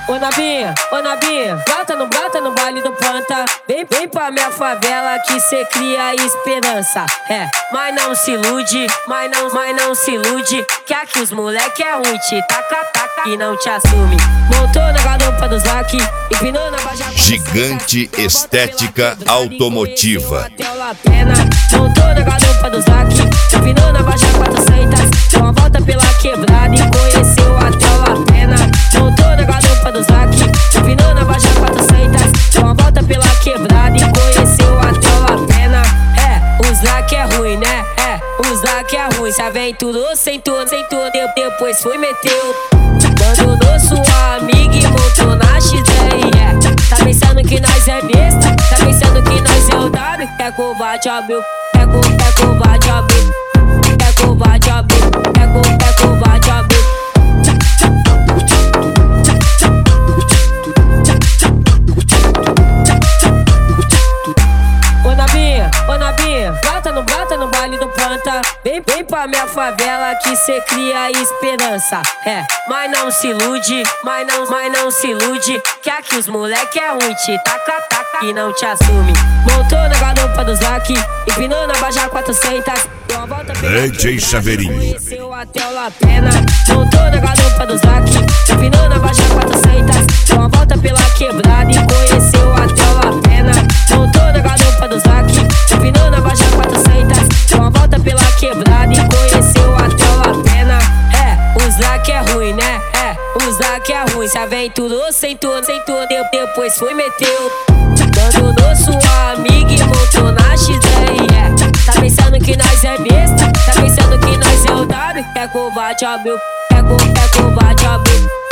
Ô Nabinha, brota no baile do planta. Vem pra minha favela que cê cria esperança. Mas não se ilude, mas não se ilude, que aqui os moleque é ruim, te taca e não te assume. Montou na garupa do Zac, empinou na Baja. Gigante Estética Automotiva. Montou na garupa do Zac, empinou na Baja 400. Deu uma volta pela quebrada e conheceu até o La Pena. Montou na garupa do Zac, empinou na Baja 400. Deu uma volta pela quebrada e conheceu até o La Pena. O Zac é ruim, né? O Zac é ruim. Se aventurou, sentou, depois foi meteu. Abandonou sua amiga e montou na XR. Tá pensando que nós é besta? Tá pensando que nós é o W? É covarde, ó, meu. É covarde, ó, meu. É covarde, ó, meu. É covarde, ó, meu. Ô Nabinha, brota no baile do planta. Vem pra minha favela que cê cria esperança. Mas não se ilude, mas não se ilude, que aqui os moleque é ruim, te taca e não te assume. Montou na garupa do Zac, empinou na Baja 400. Deu uma volta pela DJ Chaveirinho, conheceu até o La Pena. Montou na garupa do Zac, empinou na Baja 400. Deu uma volta pela quebrada e conheceu até o La Pena. Montou na garupa do Zac, empinou na Baja 400. Deu uma volta pela quebrada e conheceu até o La Pena. O Zac é ruim, né? O Zac é ruim. Se aventurou, sentou, depois foi meteu. Abandonou sua amiga e montou na XR. Tá pensando que nós é besta? Tá pensando que nós é o W? É covarde, ó, meu. É covarde, ó, meu.